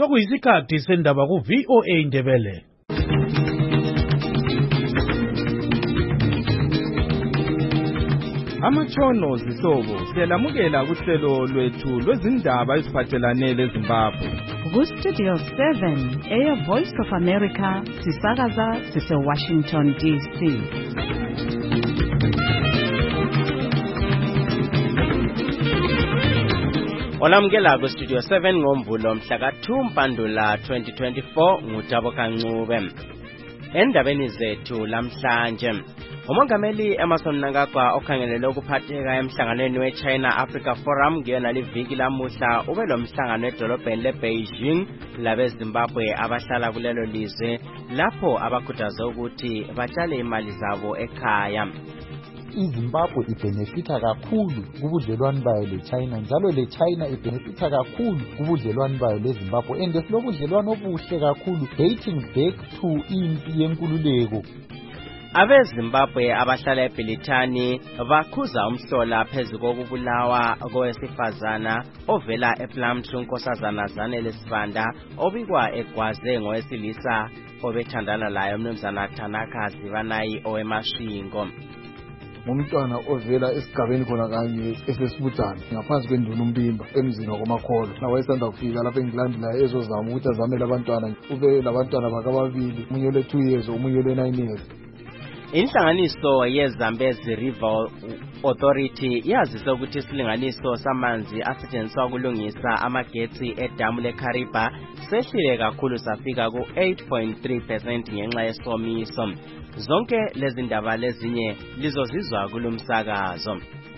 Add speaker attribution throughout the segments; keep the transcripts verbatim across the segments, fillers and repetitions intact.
Speaker 1: Sokuyisikhathi sendaba ku V O A Indebele.
Speaker 2: Amatshono zihlobo siyalamukela kuhlelo lwethu lwezindaba eziphathelane leZimbabwe.
Speaker 3: Ku Studio seven, Air Voice of America, sisakaza sise Washington D C.
Speaker 4: Olamukela ku Studio seven ngomvulo mhla ka two Mpandula twenty twenty-four nguThabo Kancube. Endabeni zethu lamhlanje, umongameli Emmerson Mnangagwa okhangelele ukuphatheka emhlanganweni we-China Africa Forum ngiyona liviki lamuhla ube lo mhlangano edolobheni le-Beijing labeZimbabwe abahlala kulelo lizwe lapho abakhuthaze ukuthi batshale imali zabo ekhaya.
Speaker 5: iZimbabwe ibenefita kakhulu kubudlelwano bayo le-China njalo le-China ibenefita kakhulu kubudlelwano bayo le-Zimbabwe and silobudlelwano obuhle kakhulu dating back to impi yenkululeko.
Speaker 4: AbeZimbabwe abahlala eBrithani bakhuza umhlola phezu kokubulawa kowesifazana ovela ePlumtree unkosazana Zanele Sibanda obikwa egwaze ngowesilisa obethandana laye umnumzana Tanaka Zivanayi owemashingo.
Speaker 6: Umntwana ovela esigabeni khona kanye esesibuthana ngaphansi kwenduna umpimba emzini wakomakholo nawayesanda kufika lapha eNgilandi la ezozama ukuthi azamele abantwana ube labantwana bakababili umunye ole two years umunye ole nine years.
Speaker 4: Inhlanganiso yeZambezi River Authority yazise ukuthi isilinganiso samanzi asetshenziswa ukulungisa amagetsi edamu leKariba sehlile kakhulu safika ku eight point three percent ngenxa yesomiso. Zonke lezi ndaba lezinye lizozizwa kulumsakazo.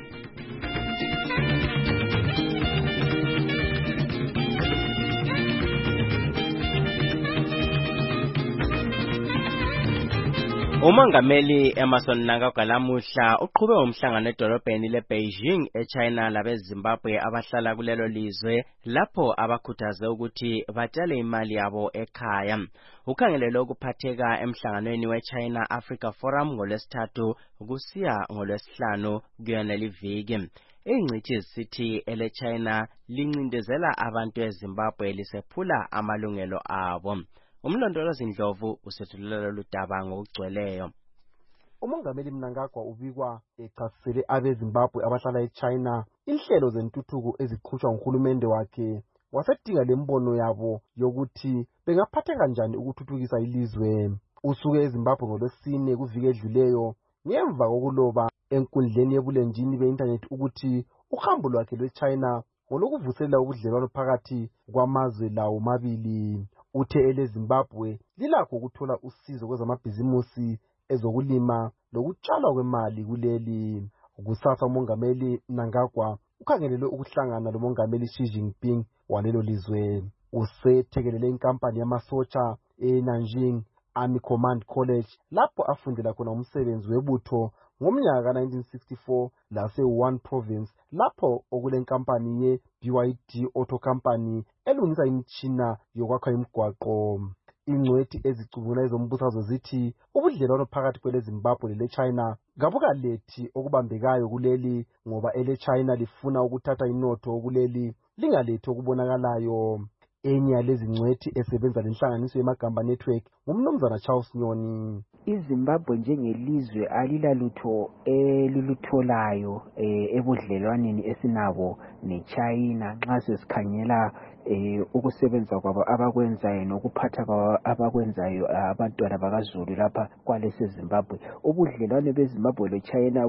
Speaker 4: Umongameli Emmerson Mnangagwa lamuhla uqhube umhlangano edolobheni leBeijing eChina labeZimbabwe abahlala kulelo lizwe lapho abakhuthaze ukuthi batshale imali yabo ekhaya. Ukhangelele ukuphatheka emhlanganweni weChina Africa Forum ngolwesithathu kusiya ngolwesihlanu kuyona liviki. Ingcithi zisithi ele-China lincindezela abantu eZimbabwe lisephula amalungelo abo. Umlondolozi Ndlovu usethulelo ludaba ngokugcweleyo.
Speaker 7: Umongameli Mnangagwa ubikwa echasisele abeZimbabwe abahlala eChina inhlelo zentuthuko eziqhutshwa nguhulumende wakhe wasedinga lembono yabo yokuthi bengaphatha kanjani ukuthuthukisa ilizwe. Usuke eZimbabwe ngolwesine kuviki edluleyo ngemva kokuloba enkundleni yebulenjini be-internet ukuthi uhambo lwakhe lweChina ngolokuvuselela ubudlelwano phakathi kwamazwe lawo mabili. Uthe eleZimbabwe lilakho ukuthola usizo kwezamabhizimusi ezokulima lokutshalwa kwemali kuleli. Kusasa umongameli Mnangagwa ukhangelele ukuhlangana lomongameli Xi Jinping walelo lizwe. Usethekelele inkampani yamasotsha eNanjing Army Command College lapho afundela khona umsebenzi webutho ngomnyaka ka nineteen sixty-four lase-One Province lapho okule nkampani ye-B Y D Auto Company elungisa imitshina yokwakha imigwaqo. Ingcwethi ezicubungula ezombusazwe zithi ubudlelwano phakathi kweleZimbabwe lele-China kabukalethi okubambekayo kuleli ngoba ele-China lifuna ukuthatha inotho kuleli lingalethi okubonakalayo. Enye yalezi ngcwethi esebenza lenhlanganiso yeMagamba Network ngumnumzana Charles Nyoni.
Speaker 8: iZimbabwe njengelizwe alilalutho elilutholayo ebudlelwaneni esinabo neChina nxa sesikhangela eh ukusebenza kwabo abakwenzayo nokuphatha kwabo abakwenzayo abantwana bakaZulu lapha kwalese Zimbabwe. Ubudlelwane beZimbabwe leChina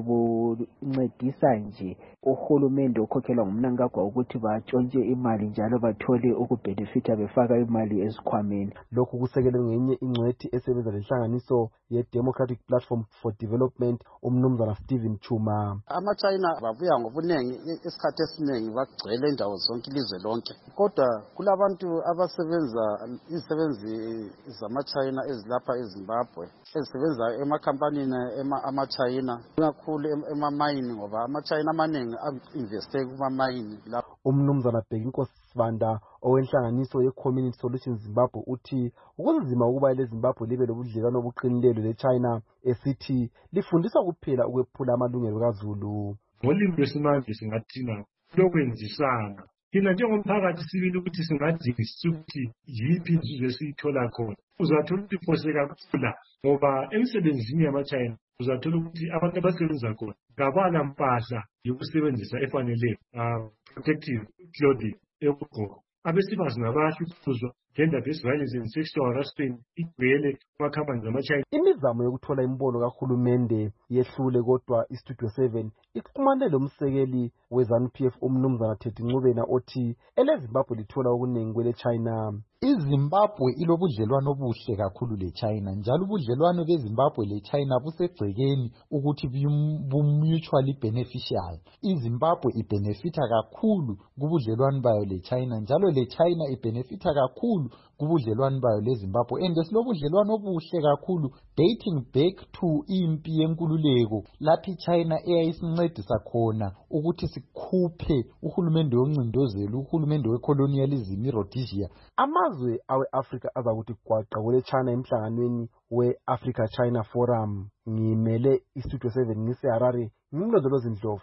Speaker 8: buncedisa nje uhulumende okhokhelwa nguMnangagwa ukuthi batshontshe imali njalo bathole ukubenefita befaka imali esikhwameni.
Speaker 7: Lokhu kusekelwe ngenye ingcwethi esebenza lenhlanganiso ye-Democratic Platform for Development umnumzana Stephen Chuma.
Speaker 9: AmaChina babuya ngobunengi isikhathi esiningi bagcwele indawo zonke ilizwe lonke. Kodwa kulabantu abasebenza izisebenzi zamaChina ezilapha eZimbabwe ezisebenza emakhampanini amaChina kakhulu emamayini ngoba amaChina amaningi investe kumamayini lapho.
Speaker 7: Umnumzana Bhekinkosi Sibanda owenhlanganiso ye-Community Solutions Zimbabwe uthi ukunzima ukuba leZimbabwe libe lobudlelwano obuqinileyo leChina esithi lifundisa kuphela ukwephula amalungelo kaZulu.
Speaker 10: Ngolimi lwesimanje singathina lokwenzisana thina njengomphakathi sibili ukuthi singadingisisa ukuthi yiphi inzuzo esiyithola khona. Uzathola ukuthi phose kakhulu ngoba emsebenzini yama-China uzathola ukuthi abantu abasebenza khona kabala mpahla yokusebenzisa efaneleyo, uh, protective clothing eyokugqoka. Abesifazane abahlutshuzwa, gender-based violence and sexual harassment igcwele kumakhampani zama-China.
Speaker 7: Imizamo yokuthola imbono kahulumende yehlule, kodwa iStudio seven ixhumane lomsekeli we-ZANU P F umnumzana Thethi Ncubena othi eleZimbabwe lithola okuningi kwele China.
Speaker 5: iZimbabwe ilobudlelwano obuhle kakhulu leChina, njalo ubudlelwano beZimbabwe leChina busegcekeni ukuthi bu-mutually beneficial. iZimbabwe ibenefita kakhulu kubudlelwano bayo leChina, njalo leChina ibenefita kakhulu kubudlelwano bayo leZimbabwe. And silobudlelwano obuhle kakhulu dating back to impi yenkululeko lapho iChina eyayisincedisa khona ukuthi sikhuphe uhulumende woncindezelo, uhulumende wecolonialism iRhodesia.
Speaker 7: Amazwe awe-Afrika azakuthi gwaqa kwele China emhlanganweni we-Africa China Forum. Ngimele iStudio seven ngise-Harare, ngimlondolozi Ndlovu.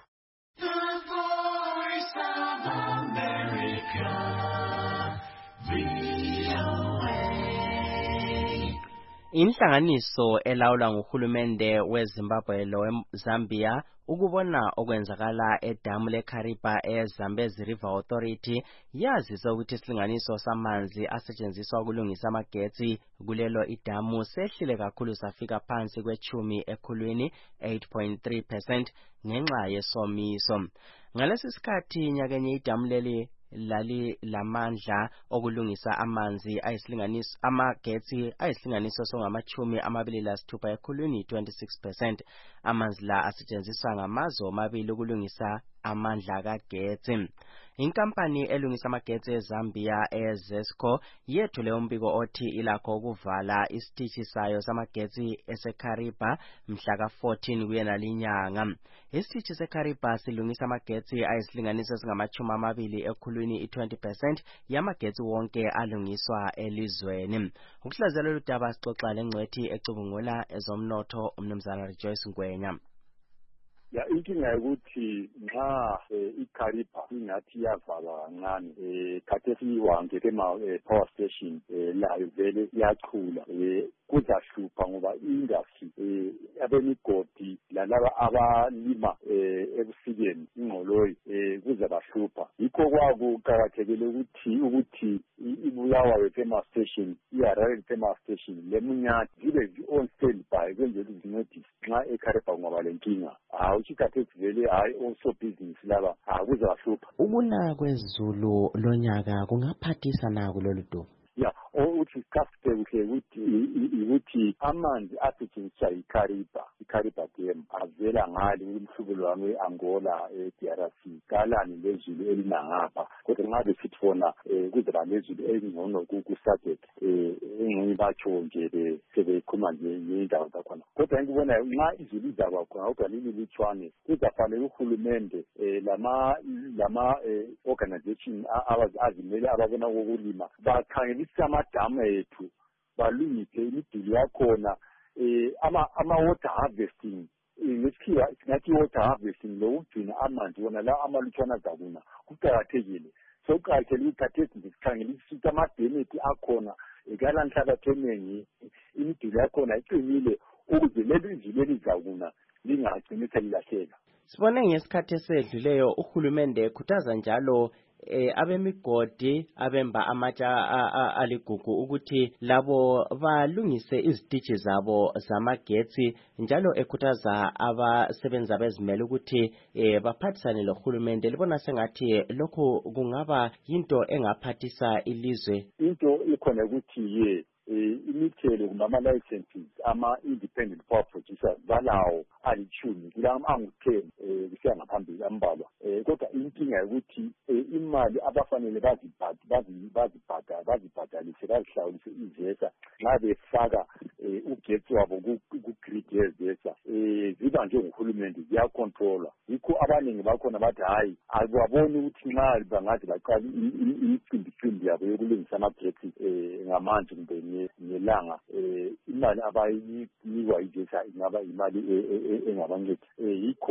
Speaker 4: Inhlanganiso elawulwa nguhulumende weZimbabwe loweZambia ukubona okwenzakala edamu leKariba eZambezi River Authority yazisa ukuthi isilinganiso samanzi asetshenziswa ukulungisa amagetsi kulelo idamu sehlile kakhulu safika phansi kwechumi ekhulwini eight point three percent ngenxa yesomiso. Ngalesi sikhathi nyakenye idamu leli lali lamandla okulungisa amanzi ayisilinganiso amagetsi ayisilinganiso songamachumi amabili lasithupha ekhulwini twenty-six percent. Amanzi la asetshenziswa ngamazwe amabili ukulungisa amandla kagetsi. Inkampani elungisa amagetsi eZambia eZesco yethule umbiko othi ilakho ukuvala isitishi sayo samagetsi eseKariba mhla ka fourteen kuyena linyanga. Isitishi seKariba silungisa amagetsi ayisilinganiso singamachumi amabili ekhulwini twenty percent yamagetsi wonke alungiswa elizweni. Ukuhlazela ludaba sixoxa lengcwethi ecubungula ezomnotho umnumzana Rejoice Ngwenya.
Speaker 11: Ya inkinga ukuthi nxa iKariba ingathi yavalwa kancane eh khathesi iwangeke ema power station layo vele iyachula eh kuzahlupha ngoba industry eh abemigodi lalaba abalima eh ebusikeni ingqoloyi eh kuzabahlupha. Yikho kwakuqakathekile ukuthi ukuthi iBulawayo Thermal Station iHarare Thermal Station lemunyathi zibe on standby kwenzela ukuzincedisa nxa eKariba ngoba lenkinga. Hawu chikhathethi vele hayi also business laba akuzahlupha.
Speaker 4: Ukuna kwezulu lonyaka kungaphathisa na kulolu dumo.
Speaker 11: Ya uthi kasite ukuthi ukuthi amanzi asetshenziswa iKariba iKariba Dam avela ngale kumhlubulo wami eAngola eD R C kalani lezulu elinangapha kodwa ngabe sithi fona kuzoba lezulu elingcono kuSadet engqini batsho nje sebekhuluma nje indawo zakhona kodwa ngikubona nxa izulu izaba khona kodwa leli litshwane kuzafanele uhulumende lama lama organization abazimele ababona ngokulima bakhangela amadama ethu balungise imidili yakhona eh ama ama water harvesting ngesikhiwa singathi water harvesting lokugcina amanzi wona la amalutshwana zakuna kuqakathekile so kuqakathekile ukuthatha isikhangela isitha amademeti akhona ekala nhlabathi eningi imidili yakhona iqinile ukuze leli izulu elizakuna lingagcini selilahleka.
Speaker 4: Sibone ngesikhathi esedluleyo uhulumende ekhuthaza njalo eh abemigodi abemba amatsha aligugu ukuthi labo balungise izitishi zabo zamagetsi njalo ekhuthaza abasebenza bezimele ukuthi eh baphathisane lohulumende. Libona sengathi lokho kungaba into engaphathisa ilizwe.
Speaker 11: Into ikhona ukuthi ye imithelo kumama licenses ama independent power producers balawo alichumi kulama angu-ten eh kusiya ngaphambili ambalwa eh kodwa inkinga ukuthi imali abafanele bazibhadale bazibhadale bazibhadalise bazihlawulise izesa nxa befaka ugetsi wabo ku-grid yezesa eh ziba nje nguhulumende ziyacontrola. Yikho abaningi bakhona bathi hayi akubaboni ukuthi nxa bangathi baqala imicimbi yabo yokulungisa amagetsi eh ngamanzi kumbe ngelanga eh imali abayinikwa igesa ingaba imali engabancedi. Eh yikho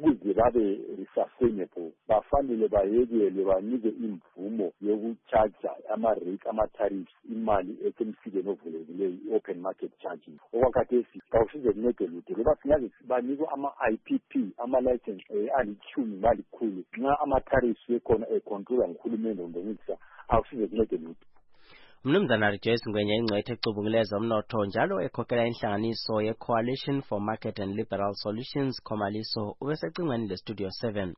Speaker 11: ukuze babe sustainable bafanele bayekele banike imvumo yokuchaja ama-rate ama-tariffs imali esemsikeni ovulekileyo i-open market charging okwakhathesi kawusize kuncede lutho loba singaze banikwe ama-I P P ama-license alichumi malikhulu nxa ama-tariffs ekhona econtrolwa nguhulumende ngokuncedisa awusize kuncede lutho.
Speaker 4: Mnumzana Rejoice Ngwenya ingcwethe ecubunguleza umnotho njalo ekhokhela inhlanganiso ye-Coalition for Market and Liberal Solutions Khomaliso ubesecingweni le-Studio seven.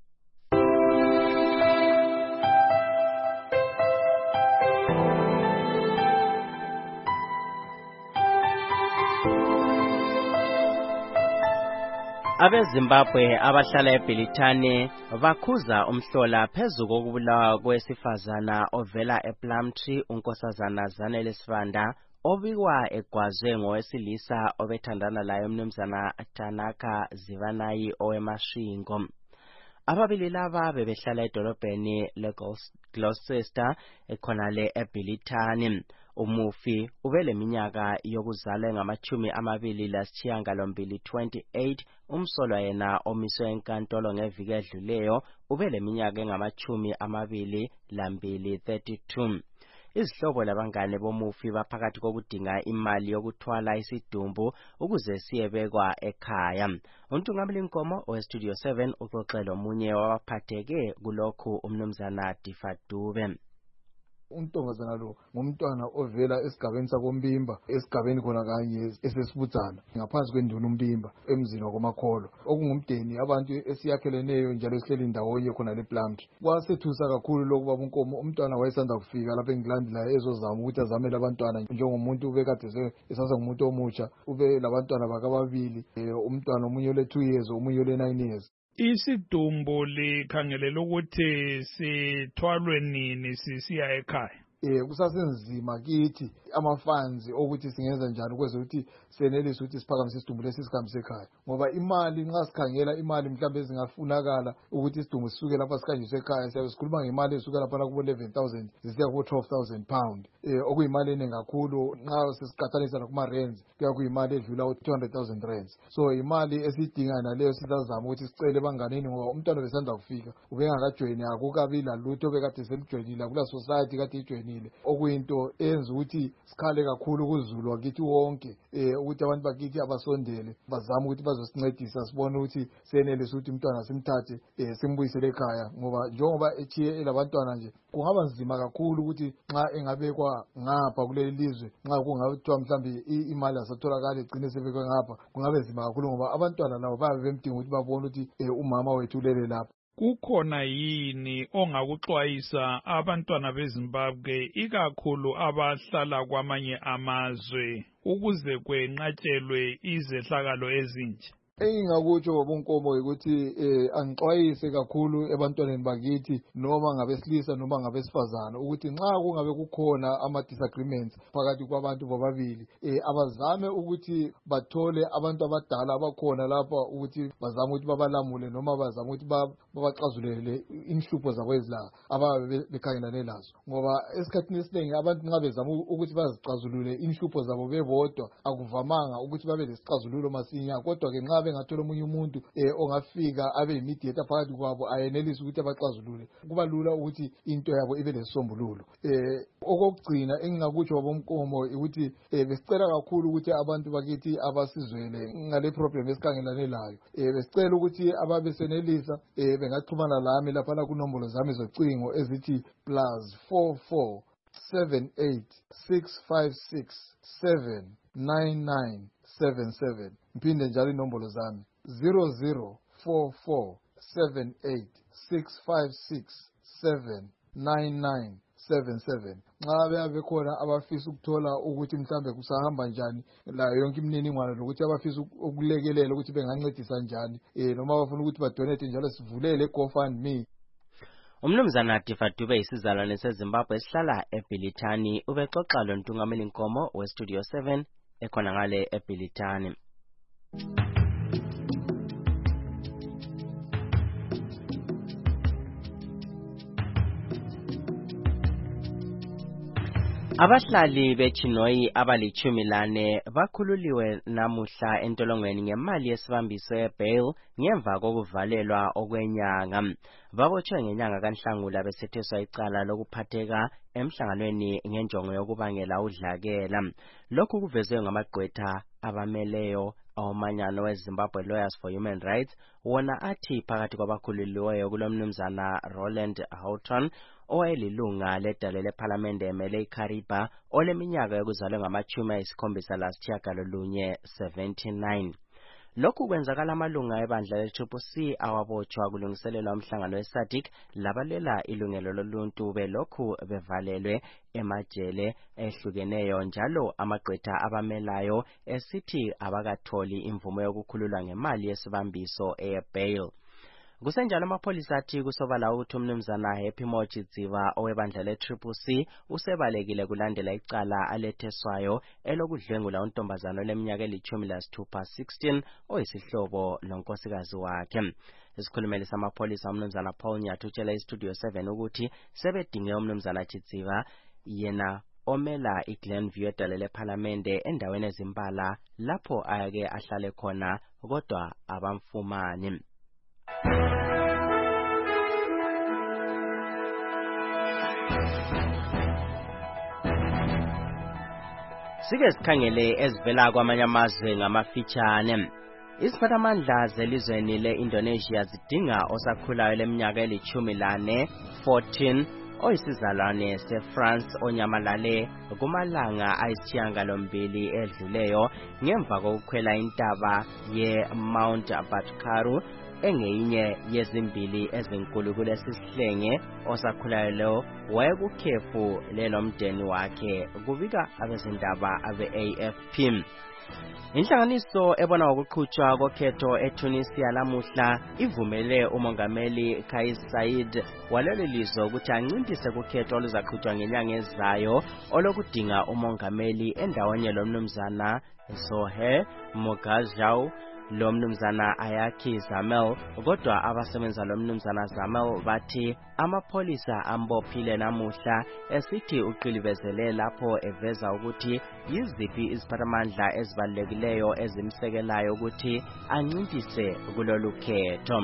Speaker 4: Abezimbabwe abahlala eBilitane bakhuza umhlola phezu kokubulawa kwesifazana ovela ePlumtree unkosazana Zanele Sibanda obikwa egwazwe ngowesilisa obethandana laye umnumzana Tanaka Zivanayi owemashingo. Ababili laba bebehlala edolobheni leGloucester ekhonale eBilitane. Umufi ubeleminyaka yokuzalwa ngamachumi amabili lasishiyagalombili twenty-eight, umsolwa yena omiswe enkantolo ngeviki edluleyo ubeleminyaka engamachumi amabili lambili thirty-two. Izihlobo labangane bomufi baphakathi kokudinga imali yokuthwala isidumbu ukuze siyebekwa ekhaya. Untungameli Nkomo we-Studio seven uxoxela omunye wabaphatheke kulokhu umnumzana Difadube.
Speaker 6: Untombazana lo ngumntwana ovela esigabeni sakoMbimba esigabeni khona kanye esesibudzana ngaphansi kwenduna uMbimba emzini wakoMakholo okungumdeni abantu esiyakheleneyo njalo esihleli ndawonye khona lePlumtree. Kwasethusa kakhulu lokuba uNkomo umntwana wayesanda kufika lapha eNgilandi la ezozama ukuthi azamele abantwana njengomuntu ubekade esase ngumuntu omutsha ube labantwana bakababili umntwana omunye ole two years omunye ole nine years.
Speaker 12: Isidumbu likhangelela ukuthi sithwalwe nini sisiya ekhaya?
Speaker 6: Eh kusasenzima kithi amafanzi ukuthi singenza njani kweze ukuthi senelise ukuthi siphakamise isidumbu lesi sikhambise ekhaya ngoba imali nxa sikhangela imali mhlawumbe ezingafunakala ukuthi isidumbu sisuke lapha sikanjiswe ekhaya siyabe sikhuluma ngemali esuka lapha kubo eleven thousand zisiya ku twelve thousand pound eh okuyimali eningi kakhulu nxa sesiqathanisa kuma rands kuya kuyimali edlula two hundred thousand rands. So imali esidinga naleyo sizazama ukuthi sicele banganeni ngoba umntwana besanda kufika ubengakajoyini akukabi lalutho bekade semjoyinile kula society kade ijoyinile okuyinto enza ukuthi sikhale kakhulu kuzulu wakithi wonke eh ukuthi abantu bakithi abasondele bazama ukuthi bazosincedisa sibone ukuthi senelise ukuthi umntwana simthathe eh simbuyisele ekhaya ngoba njengoba echiye elabantwana nje kungaba nzima kakhulu ukuthi nxa engabekwa ngapha kuleli lizwe nxa kungathiwa mhlambe imali asatholakala egcine sebekwe ngapha kungabe nzima kakhulu ngoba abantwana labo bayabe bemdinga ukuthi babone ukuthi umama wethu ulele lapha.
Speaker 12: Kukhona yini ongakuxwayisa abantwana beZimbabwe ikakhulu abahlala kwamanye amazwe ukuze kwenqatshelwe izehlakalo ezinje?
Speaker 6: Engingakutsho ngobuNkomo ukuthi eh angixwayise kakhulu ebantwaneni bakithi noma ngabesilisa noma ngabesifazana ukuthi nxa kungabe kukhona ama disagreements phakathi kwabantu bobabili eh abazame ukuthi bathole abantu abadala abakhona lapha ukuthi bazame ukuthi babalamule noma bazame ukuthi babaxazulele inhlupho zabo ezila ababe bekhangelane lazo ngoba esikhathini esiningi abantu nxa bezama ukuthi bazixazulule inhlupho zabo bebodwa akuvamanga ukuthi babe lesixazululo masinya kodwa ke nxa bengathola omunye umuntu eh ongafika abe immediate phakathi kwabo ayenelisa ukuthi abaxazulule kuba lula ukuthi into yabo ibe lesombululo. Eh okugcina engingakutsho wabomkomo ukuthi eh besicela kakhulu ukuthi abantu bakithi abasizwele ngale problem esikhangelane layo eh besicela ukuthi ababe senelisa eh bengaxhumana lami lapha la kunombolo zami zocingo ezithi plus four four seven eight six five six seven nine nine seven seven. Mphinde njalo inombolo zami zero zero four four seven eight six five six seven nine nine seven seven. Nxa beyabe khona abafisa ukuthola ukuthi mhlambe kusahamba njani la yonke imininingwane lokuthi abafisa ukulekelela ukuthi bengancedisa njani eh noma bafuna ukuthi badonate njalo sivulele GoFundMe.
Speaker 4: Umnumzana Difadube isizalwane seZimbabwe esihlala eBilitane ubexoxa lo Ntungameli Nkomo we-Studio seven ekhona ngale eBilitane. Abahlali beChinoyi abalichumi lane bakhululiwe namuhla entolongweni ngemali yesibambiso ye-bail ngemva kokuvalelwa okwenyanga. Babotshwe ngenyanga kaNhlangula besetheswa icala lokuphatheka emhlanganweni ngenjongo yokubangela udlakela. Lokhu kuvezwe ngamagqwetha abameleyo awomanyano weZimbabwe Lawyers for Human Rights, wona athi phakathi kwabakhululiweyo kulomnumzana Roland Houghton owayelilunga ledale lephalamende emele iKariba oleminyaka yokuzalwa ngamachumi ayisikhombisa lasitshiyagalolunye seventy-nine. Lokhu kwenzakala amalunga ebandla le-Triple C awabotshwa kulungiselelwa umhlangano we-SADC labalela ilungelo loluntu belokhu bevalelwe emajele ehlukeneyo njalo amagqwetha abamelayo esithi abakatholi imvumo yokukhululwa ngemali yesibambiso eye-bail. Kusenjalo amapholisa athi kusobala ukuthi umnumzana Happy Mochidziva owebandla le-Triple C usebalekile kulandela icala aletheswayo elokudlwengula untombazana leminyaka elithumi lasithupha sixteen oyisihlobo lonkosikazi wakhe. Isikhulumeli samapholisa umnumzana Paul Nyathi utshela iStudio seven ukuthi sebedinge umnumzana Chidziva yena omela iGlenview edale lephalamende endaweni ezimbala lapho ayake ahlale khona kodwa abamfumani. Sike sikhangele ezivela kwamanye amazwe ngamafitshane. Iziphathamandla zelizweni le-Indonesia zidinga osakhulayo leminyaka elithumi lane fourteen oyisizalwane seFrance onyamalale kumalanga ayisishiyagalombili edluleyo ngemva kokukhwela intaba ye-Mount Batkaru engeyinye yezimbili ezinkulu kulesi sihlenge. Osakhulayo lo wayekukhefu lelomdeni wakhe, kubika abezindaba abe-A F P. Inhlanganiso ebona ngokuqhutshwa kokhetho eTunisia lamuhla ivumele umongameli Kais Saied walelo lizwe ukuthi ancintise kukhetho oluzaqhutshwa ngenyanga ezayo olokudinga umongameli endaweni lomnumzana Zohe Mogazhau lo mnumzana Ayaki Zamel. Kodwa abasebenza lo mnumzana Zamel bathi amapholisa ambophile namuhla esithi uqilibezele lapho eveza ukuthi yiziphi iziphathamandla ezibalulekileyo ezimsekelayo ukuthi ancintise kulolu khetho.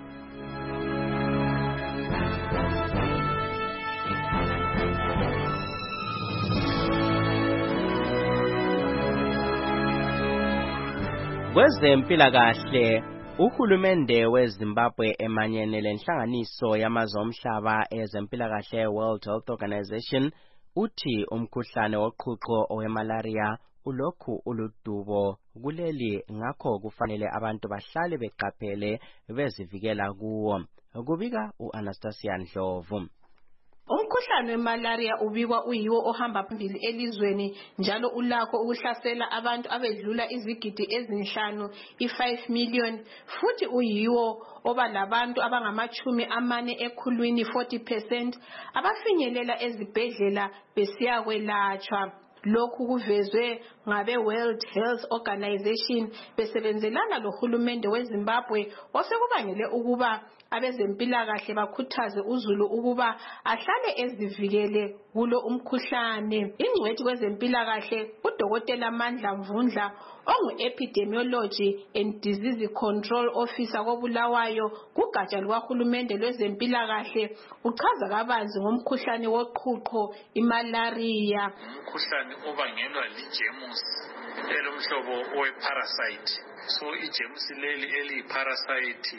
Speaker 4: Kwezempilakahle, uhulumende weZimbabwe emanyene lenhlanganiso yamazwe omhlaba ezempilakahle World Health Organization uthi umkhuhlane woqhuqho owemalaria ulokhu uludubo kuleli, ngakho kufanele abantu bahlale beqaphele bezivikela kuwo. Kubika uAnastasia Ndlovu.
Speaker 13: Umkhuhlane wemalaria ubikwa uyiwo ohamba phambili elizweni njalo ulakho ukuhlasela abantu abedlula izigidi ezinhlanu i-five million futhi uyiwo oba labantu abangamachumi amane ekhulwini forty percent abafinyelela ezibhedlela besiya kwelatshwa. Lokhu kuvezwe ngabe World Health Organization besebenzelana lohulumende weZimbabwe osekubangele ukuba abezempilakahle bakhuthaze uzulu ukuba ahlale ezivikele kulo umkhuhlane. Ingcwethi kwezempilakahle uDokotela Mandla Mvundla ongu-Epidemiology and Disease Control Officer koBulawayo kugatsha lukahulumende lwezempilakahle uchaza kabanzi ngomkhuhlane woqhuqho imalaria.
Speaker 14: Umkhuhlane obangelwa lijemusi elomhlobo owe-parasite. So ijemusi leli eliyi-parasite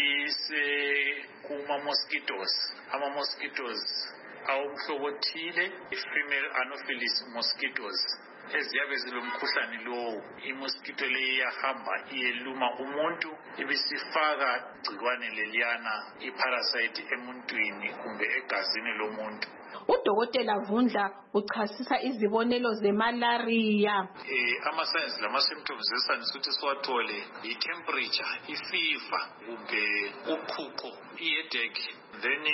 Speaker 14: lise kuma-mosquitoes. Ama-mosquitoes awumhlobo othile, i-female anopheles mosquitoes. Eziyabe zilomkhuhlane lowo, imosquito leyi iyahamba iyeluma umuntu ibisifaka igcikwane leliyana i-parasite emuntwini kumbe egazini lomuntu.
Speaker 13: uDokotela Vundla uchasisa izibonelo zemalaria.
Speaker 14: Eh ama signs lama symptoms esanisa ukuthi siwathole i temperature, i fever, kumbe uqhuqho, i headache then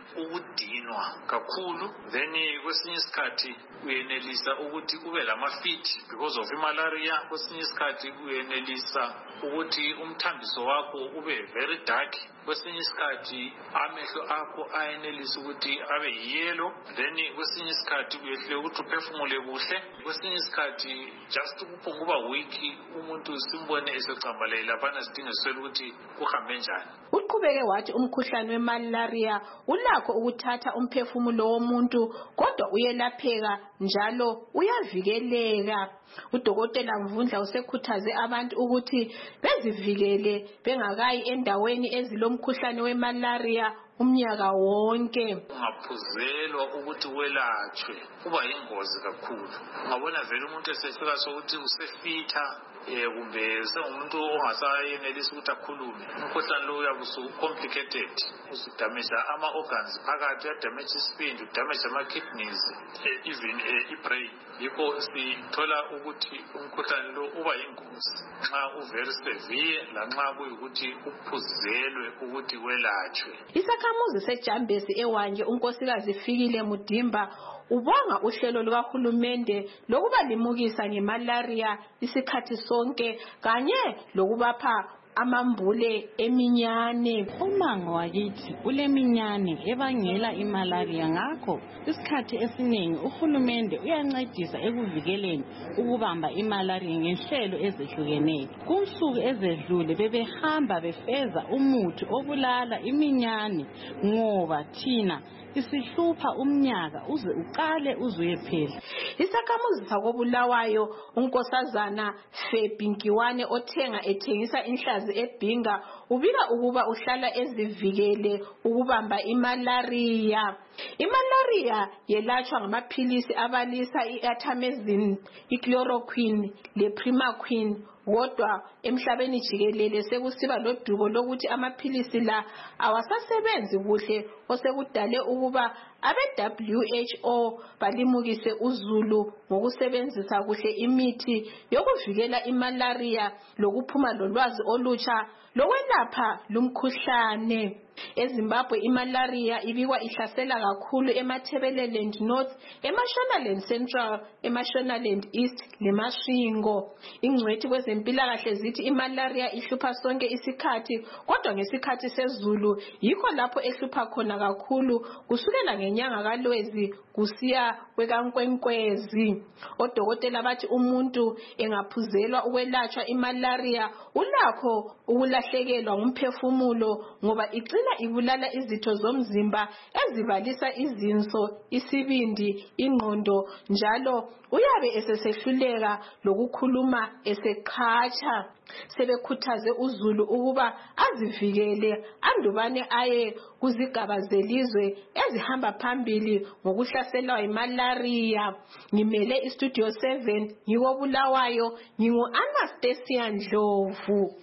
Speaker 14: ukudinwa kakhulu, then kwesinye isikhathi uyenelisa ukuthi ube lama-fit because of malaria. Kwesinye isikhathi uyenelisa ukuthi umthambiso wakho ube very dark. Kwesinye isikhathi amehlo akho ayenelisa ukuthi abe yellow, then kwesinye isikhathi uyehle ukuthi uphefumule kuhle. Kwesinye isikhathi just kuphunguba weak umuntu simbone esecambalele laphana sidingesela ukuthi kuhambe njani.
Speaker 13: Uqhubeke wathi umkhuhlane wemalaria ulakho ukuthatha umphefumulo womuntu kodwa uyelapheka njalo uyavikeleka. Udokotela Mvundla usekhuthaze abantu ukuthi bezivikele bengakayi endaweni ezilomkhuhlane wemalaria umnyaka wonke.
Speaker 14: Ungaphuzelwa ukuthi welatshwe kuba yingozi kakhulu. Ungabona vele umuntu esefika sokuthi usefitha eh kumbe sengumuntu ongasayenelisa ukuthi akhulume. Umkhuhlane lo uyabe usu-complicated, usudamage ama-organs phakathi, uyadamage isibindi, udamage ama-kidneys, even i-brain. Yikho sithola ukuthi umkhuhlane lo uba yingozi nxa uveri severe lanxa kuyikuthi uphuzelwe ukuthi welatshwe.
Speaker 13: Isakhamuzi seJambesi eWanje unkosikazi Fikile Mudimba ubonga uhlelo lukahulumende lokuba limukisa ngemalaria isikhathi sonke kanye lokubapha amambule eminyane.
Speaker 15: Umango wakithi uleminyane ebangela imalaria, ngakho isikhathi esiningi uhulumende uyancedisa ekuvikeleni ukubamba imalaria ngenhlelo ezehlukeneyo. Kunsuku ezedlule bebehamba befeza umuthi obulala iminyane ngoba thina isihlupha umnyaka uze uqale uzuyephela.
Speaker 13: Isakhamuzi sakobulawayo unkosazana Febinkiwane othenga ethengisa inhlazi eBhinga ubika ukuba uhlala ezivikele ukubamba imalaria. Imalaria yelatshwa ngamaphilisi abalisa i-artemisinin, i-chloroquine le-primaquine. Kodwa emhlabeni jikelele sekusiba lodubo lokuthi amaphilisi la awasasebenzi kuhle osekudale ukuba abe-W H O balimukise uzulu ngokusebenzisa kuhle imithi yokuvikela imalaria lokuphuma lolwazi olutsha lokwelapha lumkhuhlane. EZimbabwe imalaria ibikwa ihlasela kakhulu eMatabeleland North, eMashonaland Central, eMashonaland East leMasvingo. Ingcwethi kwezempilakahle zithi imalaria ihlupha sonke isikhathi kodwa ngesikhathi sezulu yikho lapho ehlupha khona kakhulu kusukela ngenyanga kaLwezi kusiya kwekaNkwenkwezi. Odokotela bathi umuntu engaphuzelwa ukwelatshwa imalaria ulakho ukulahlekelwa ngumphefumulo ngoba igcina ibulala izitho zomzimba ezibalisa izinso, isibindi, ingqondo njalo uyabe esesehluleka lokukhuluma eseqhatsha. Sebekhuthaze uzulu ukuba azivikele andubane aye kuzigaba zelizwe ezihamba phambili ngokuhlaselwa imalaria. Ngimele istudio seven ngikobulawayo, ngingu Anastasia Ndlovu.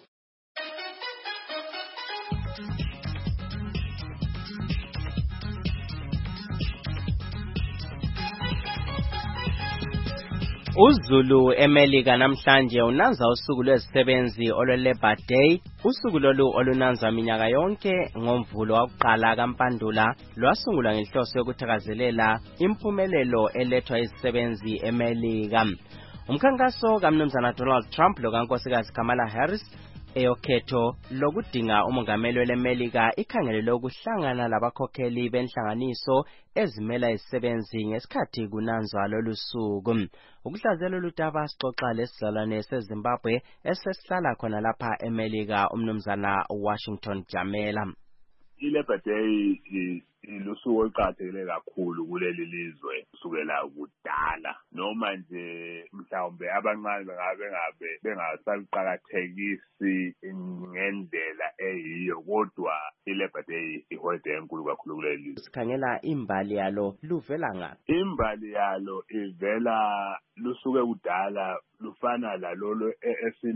Speaker 4: uZulu eMelika namhlanje unanza usuku lwezisebenzi olwe-Labor Day. Usuku lolu olunanzwa minyaka yonke ngomvulo wakuqala kaMpandula lwasungulwa ngenhloso yokuthakazelela impumelelo elethwa izisebenzi eMelika. Umkhankaso kaMnumzana Donald Trump lokaNkosikazi Kamala Harris eyokhetho lokudinga umongameli weleMelika ikhangelele ukuhlangana labakhokheli benhlanganiso ezimela izisebenzi ngesikhathi kunanzwa lolu suku. Ukuhlazela lutaba sixoxa lesizalwane seZimbabwe esesihlala khona lapha eMelika uMnumzana Washington Jamela.
Speaker 16: I-Labor Day ilusuku oluqakathekile kakhulu kuleli lizwe kusukela kudala, noma nje mhlawumbe abancane bengabe ngabe bengasaliqakathekisi ngendlela eyiyo, kodwa i-Labor Day iholiday enkulu kakhulu kuleli lizwe.
Speaker 4: Sikhangela imbali yalo luvela ngaphi?
Speaker 16: Imbali yalo ivela lusuke kudala, lufana lalolo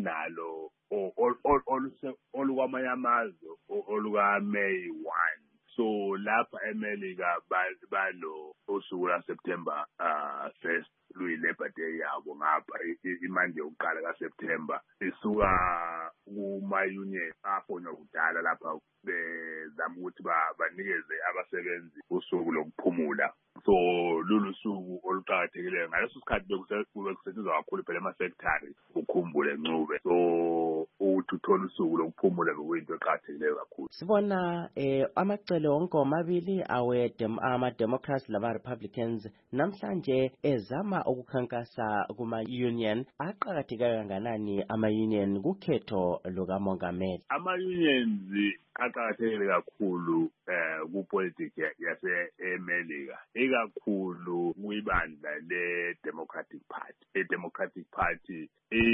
Speaker 16: esinalo olukwamanye amazwe oluka May first. so lapha eMelika balo usuku la September uh first luyi Labor Day yabo ngapha imanje yokuqala ka September isuka kuma union apho nokudala lapha bezama ukuthi banikeze abasebenzi usuku lokuphumula. So lolu suku oluqhakathekileyo ngaleso sikhathi bekusetshenziswa kakhulu phela ama secretary ukukhumbula Ncube. So uthi uthola usuku lokuphumula bekuyinto eqhakathekileyo kakhulu.
Speaker 4: Sibona eh amacele onke omabili awe ama Democrats laba Republicans namhlanje ezama ukukhankasa kuma union aqhakatheka kanganani ama union kukhetho luka mongameli.
Speaker 16: Ama unions aqhakathekile kakhulu eh ku politics yase eMelika, ikakhulu kwibandla le Democratic Party. E Democratic Party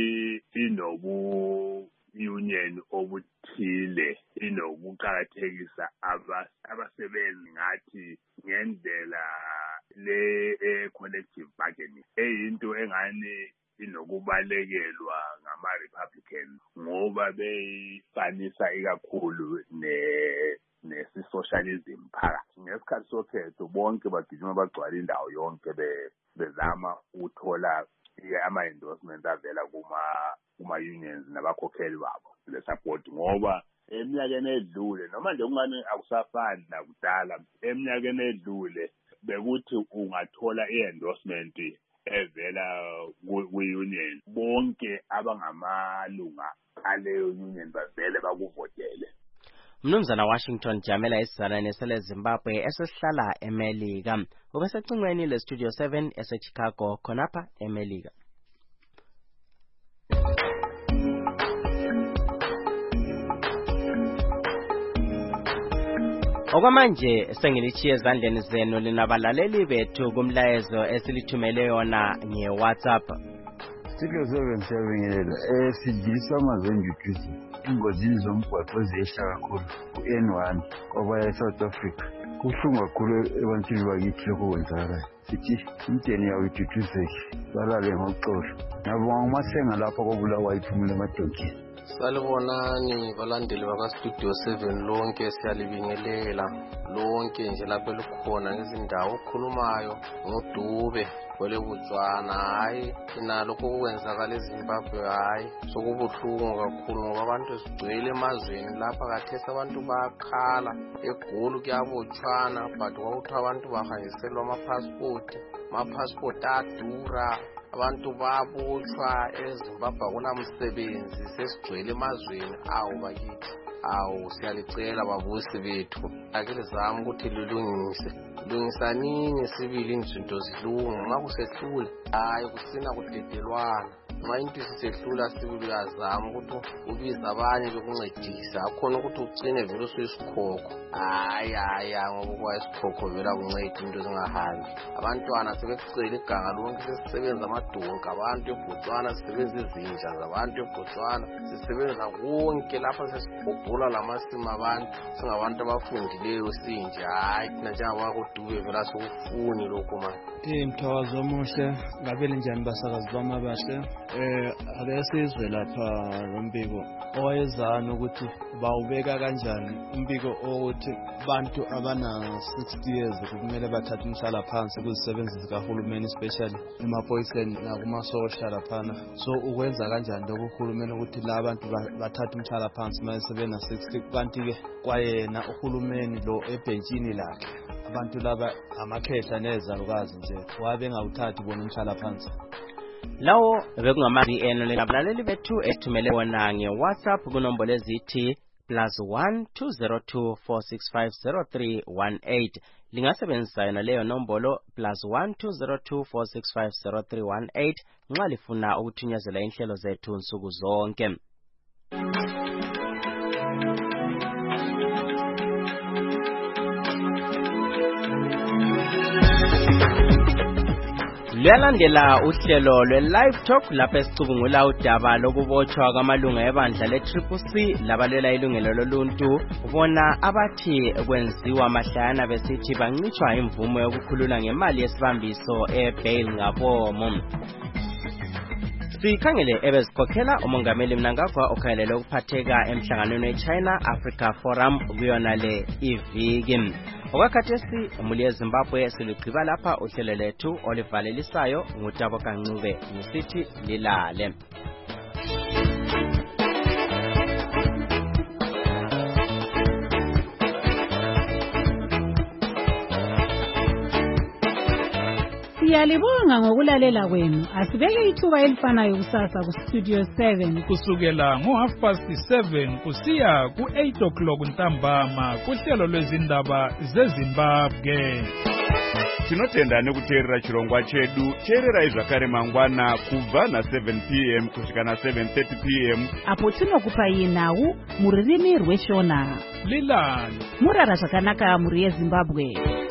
Speaker 16: inobu union obuthile inokuqhakathekisa abasebenzi ngathi ngendlela le collective bargaining eyinto engani inokubalekelwa ngama Republicans ngoba beyifanisa ikakhulu ne nesi socialism phakathi. Ngesikhathi sokhetho bonke bagijima bagcwala indawo yonke bezama ukuthola ama endorsement avela kuma kuma unions nabakhokheli babo le support ngoba eminyakeni edlule noma nje ungani akusafani nakudala, eminyakeni edlule bekuthi ungathola i-endorsement evela ku-union bonke abangamalunga aleyo union bavele bakuvotele.
Speaker 4: Mnumzana Washington Jamela isizana nesele Zimbabwe esesihlala eMelika ubesecingweni le Studio seven ese Chicago khonapha eMelika. Okwamanje sengilichiye ezandleni zenu linabalaleli bethu kumlayezo esilithumele yona nge-WhatsApp.
Speaker 17: Studio seven seven eh sidilisa amazenjukuzi ingozini zomgwaqo ezehla kakhulu ku-N one kwaba eSouth Africa. Kuhlungu kakhulu ebantwini bakithi lokho kwenzakalayo. Sithi imdeni yawo iduduzeke balale ngoxolo. Ngiyabonga uMasenga lapha kobulawa iphumule emadonki.
Speaker 18: Salibonani balandeli baka Studio seven lonke siyalibingelela lonke nje lapho likhona ngezindawo okhulumayo ngoDube kwele Botswana. Hayi inalo kokwenzakala eZimbabwe, hayi sokubuhlungu kakhulu ngoba abantu sigcwele emazweni lapha kathesa abantu bayakhala eGoli kuyabotshwana but kwawuthi abantu bahanjiselwa ama passport ama passport adura. Abantu babotshwa eZimbabwe kunamsebenzi sesigcwele emazweni awu bakithi. Awu siyalicela babusi bethu ake lizama ukuthi lilungise lungisa nini sibili izinto zilunge nxa kusehlula hayi kusina kudedelwana nxa into sisehlula sibili uyazama ukuthi ubiza abanye bekuncedisa akhona ukuthi ugcine vele usisikhokho. Hayi hayi ngoba kwa isikhokho vela kunceda into zingahambi. Abantwana sebekucela iganga lonke sesisebenza amadonka abantu eBotswana sisebenza izinja zabantu eBotswana sisebenza konke lapha sesibhobhola lamasima abantu singabantu abafundileyo sinje. Hayi thina njengabakoDube vela sokufuni lokho manje.
Speaker 19: Imthawazo omuhle ngabele njani basakazi bami abahle. Eh ake sizwe lapha lombiko owayezana ukuthi bawubeka kanjani umbiko ukuthi abantu abana sixty years kumele bathathe umhlala phansi kuzisebenzi zikahulumeni especially emaphoyiseni nakumasosha laphana. So ukwenza kanjani lokho uhulumeni ukuthi la abantu bathathe umhlala phansi mase bena sixty kanti ke kwayena uhulumeni lo ebhenjini lakhe abantu laba amakhehla nezalukazi nje wabe ngawuthathi bona umhlala phansi.
Speaker 4: Lawo bekungamazi eno lenabalaleli bethu ethumele wona nge-WhatsApp kunombolo ezithi plus one two zero two four six five zero three one eight. Lingasebenzisa yona leyo nombolo plus one two zero two four six five zero three one eight nxa lifuna ukuthunyezela inhlelo zethu nsuku zonke. Luyalandela uhlelo lwe-Live Talk lapho esicubungula udaba lokubotshwa kwamalunga ebandla le-Triple C labalwela ilungelo loluntu bona abathi kwenziwa mahlayana besithi bancitshwa imvumo yokukhulula ngemali yesibambiso e-bail ngabomo. sikhangele ebezikhokhela umongameli Mnangagwa okhalele ukuphatheka emhlanganweni weChina Africa Forum kuyona le iviki. Okwakhathesi umuli eZimbabwe siligqiba lapha uhlelo lethu olivalelisayo ngutabo kancube ngisithi lilale.
Speaker 20: Siyalibonga ngokulalela kwenu. Asibeke ithuba elifanayo kusasa ku Studio seven
Speaker 12: kusukela ngo half past seven kusiya ku eight o'clock ntambama kuhlelo lwezindaba zeZimbabwe.
Speaker 21: Tinotenda nekuteerera chirongwa chedu. Teererai zvakare mangwana kubva na seven p m kusvika na seven thirty p m
Speaker 3: apo tinokupai nhau muririmi rweshona.
Speaker 12: Lilani
Speaker 3: murara zvakanaka muri yeZimbabwe.